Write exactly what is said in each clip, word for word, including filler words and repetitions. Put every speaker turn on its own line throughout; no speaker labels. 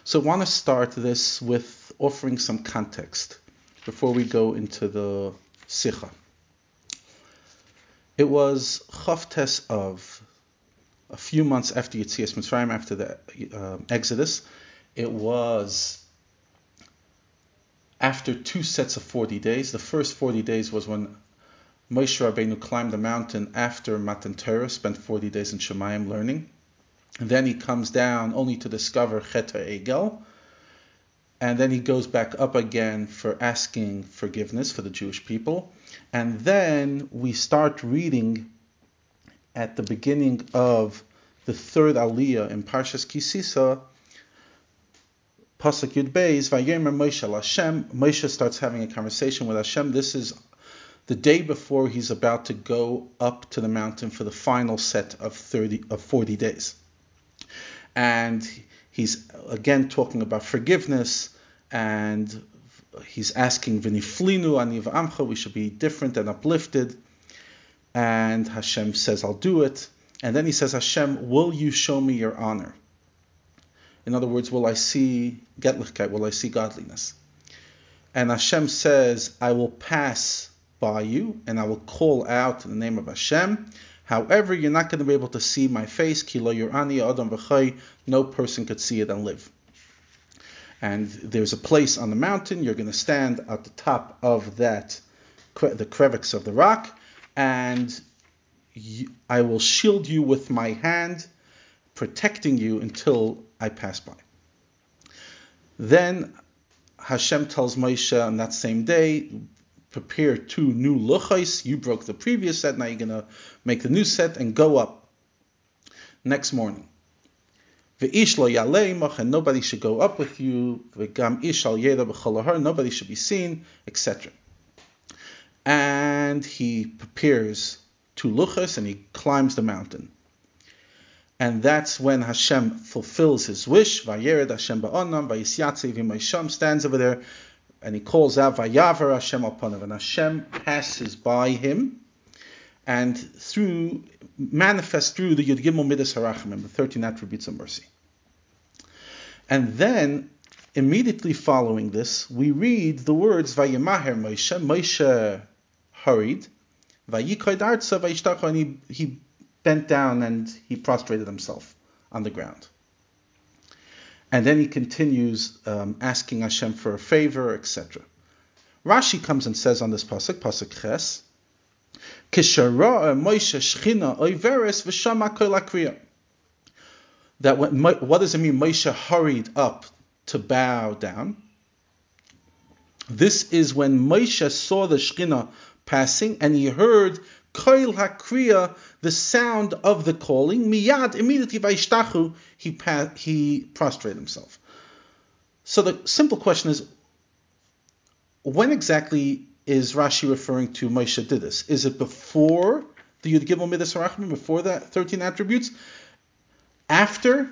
So I want to start this with offering some context before we go into the Sikha. It was Chavtes of a few months after Yetzias Mitzrayim, after the uh, Exodus. It was after two sets of forty days. The first forty days was when Moshe Rabbeinu climbed the mountain after Matan Torah, spent forty days in Shemayim learning. And then he comes down only to discover Chet HaEgel. And then he goes back up again for asking forgiveness for the Jewish people. And then we start reading at the beginning of the third Aliyah in Parshas Kisisa, Pasuk Yud Beis, Vayemer Moshe al Hashem. Moshe starts having a conversation with Hashem. This is the day before he's about to go up to the mountain for the final set of thirty of forty days. And he's again talking about forgiveness, and he's asking V'niflinu ani v'amcha, we should be different and uplifted. And Hashem says, I'll do it. And then he says, Hashem, will you show me your honor? In other words, will I see Getlichkeit, will I see godliness? And Hashem says, I will pass by you and I will call out in the name of Hashem. However, you're not going to be able to see my face. Ki lo yurani adam v'chai. No person could see it and live. And there's a place on the mountain. You're going to stand at the top of that, the crevice of the rock, and you, I will shield you with my hand, protecting you until I pass by. Then Hashem tells Moshe on that same day, prepare two new luchos. You broke the previous set, now you're going to make the new set and go up next morning. V'ish lo yaleimach, and nobody should go up with you. V'gam ish al yeda b'chol har, nobody should be seen, et cetera. And he prepares two luchos and he climbs the mountain. And that's when Hashem fulfills his wish. Vayered Hashem ba'onam, vayisyatzev v'maysham, stands over there, and he calls out, Vayavar Hashem al panav, and Hashem passes by him, and through manifests through the Yud Gimel Midas Harachamim, the thirteen attributes of mercy. And then, immediately following this, we read the words, Vayemaher Moshe, Moshe hurried, Vayikoid Artsa Vayishtacha, and he, he bent down and he prostrated himself on the ground. And then he continues um, asking Hashem for a favor, et cetera. Rashi comes and says on this pasuk, pasuk Ches, Kishara Moshe Shchina Oiveres V'Shama Kol Akriya. That when, what does it mean? Moshe hurried up to bow down. This is when Moshe saw the Shchina passing and he heard Kol Hakriya, the sound of the calling. Miyad, immediately Vayishtachu, he pa- he prostrated himself. So the simple question is, when exactly is Rashi referring to Moshe did this? Is it before the Yud Gimel Midas Harachamim, before that thirteen attributes? After?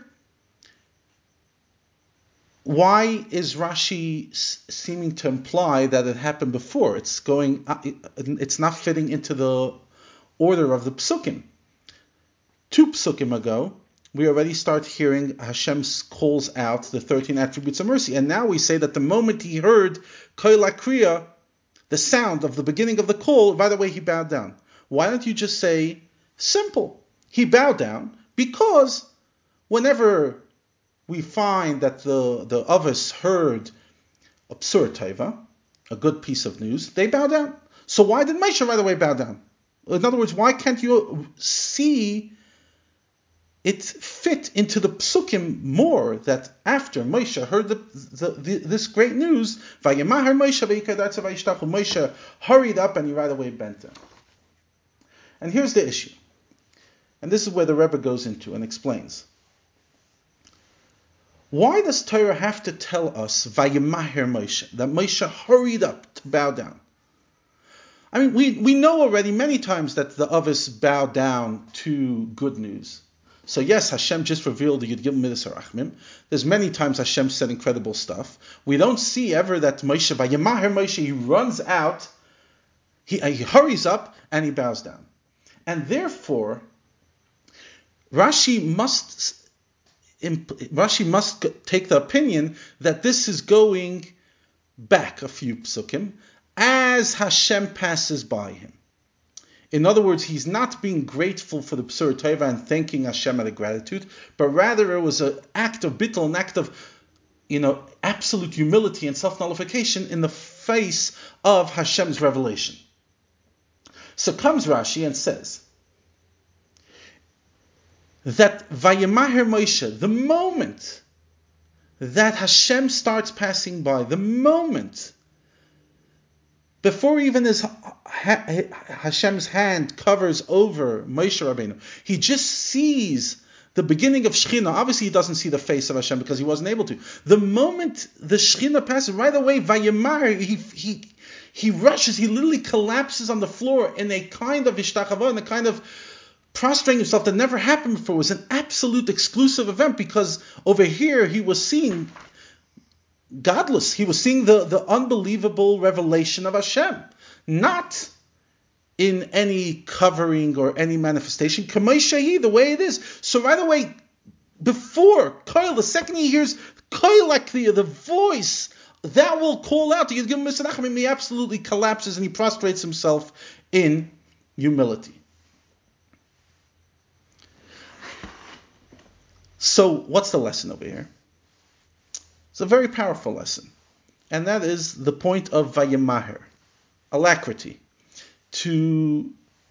Why is Rashi seeming to imply that it happened before? It's going. It's not fitting into the order of the psukim. Two psukim ago, we already start hearing Hashem calls out the thirteen attributes of mercy, and now we say that the moment he heard Kol Akriya, the sound of the beginning of the call, right away he bowed down. Why don't you just say simple? He bowed down because whenever we find that the the Avos heard a psur teva, a good piece of news, they bow down. So why did Moshe right away bow down? In other words, why can't you see it fit into the psukim more that after Moshe heard the, the, the, this great news, Vayemahar Moshe v'yikadar tzavayishtachu, Moshe hurried up and he right away bent down. And here's the issue. And this is where the Rebbe goes into and explains. Why does Torah have to tell us Vayemahar Moshe, that Moshe hurried up to bow down? I mean, we, we know already many times that the Avos bow down to good news. So yes, Hashem just revealed the Yud Gimel Midas Harachamim. There's many times Hashem said incredible stuff. We don't see ever that Moshe, Vayemahar Moshe, he runs out, he, he hurries up, and he bows down. And therefore, Rashi must Rashi must take the opinion that this is going back a few psukim as Hashem passes by him. In other words, he's not being grateful for the B'sura Tova and thanking Hashem out of gratitude, but rather it was an act of bittul, an act of, you know, absolute humility and self-nullification in the face of Hashem's revelation. So comes Rashi and says that Vayemaher Moshe, the moment that Hashem starts passing by, the moment before even his Hashem's hand covers over Moshe Rabbeinu, he just sees the beginning of Shechina. Obviously, he doesn't see the face of Hashem because he wasn't able to. The moment the Shechina passes, right away, Vayemar, he he he rushes, he literally collapses on the floor in a kind of ishtachava, in a kind of prostrating himself that never happened before. It was an absolute exclusive event because over here he was seeing godless. He was seeing the, the unbelievable revelation of Hashem, not in any covering or any manifestation. Kamei Shahi, the way it is. So right away, before Koil, the second he hears Koil Akliya, the voice, that will call out. He absolutely collapses and he prostrates himself in humility. So what's the lesson over here? It's a very powerful lesson. And that is the point of Vayemaher, alacrity. To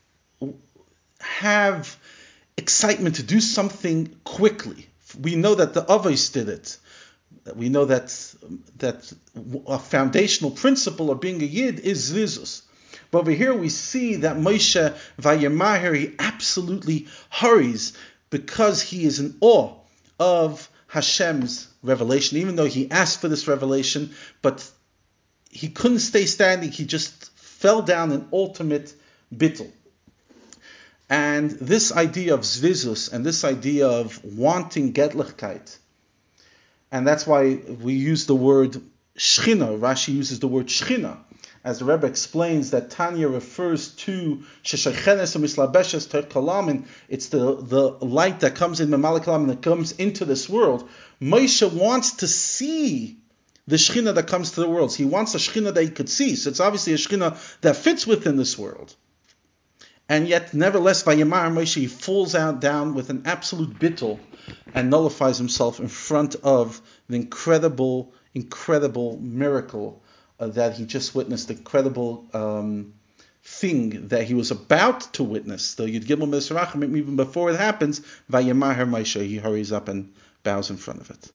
have excitement, to do something quickly. We know that the Avos did it. We know that that a foundational principle of being a Yid is Zizus. But over here we see that Moshe Vayemaher, he absolutely hurries because he is in awe of Hashem's revelation, even though he asked for this revelation, but he couldn't stay standing, he just fell down in ultimate bittul. And this idea of zvizus and this idea of wanting getlichkeit, and that's why we use the word shchina. Rashi uses the word shchina, as the Rebbe explains that Tanya refers to sheshaychenes u'mislabeshes ter kalamin. It's the, the light that comes in memala kalamin, that comes into this world. Moshe wants to see the Shechina that comes to the world. So he wants a Shechina that he could see. So it's obviously a Shechina that fits within this world. And yet, nevertheless, Vayemar Moshe, he falls out down with an absolute bittul and nullifies himself in front of the incredible, incredible miracle uh, that he just witnessed, the incredible um, thing that he was about to witness. The Yud Gimel Mesrachim, even before it happens, Vayemar Moshe, he hurries up and bows in front of it.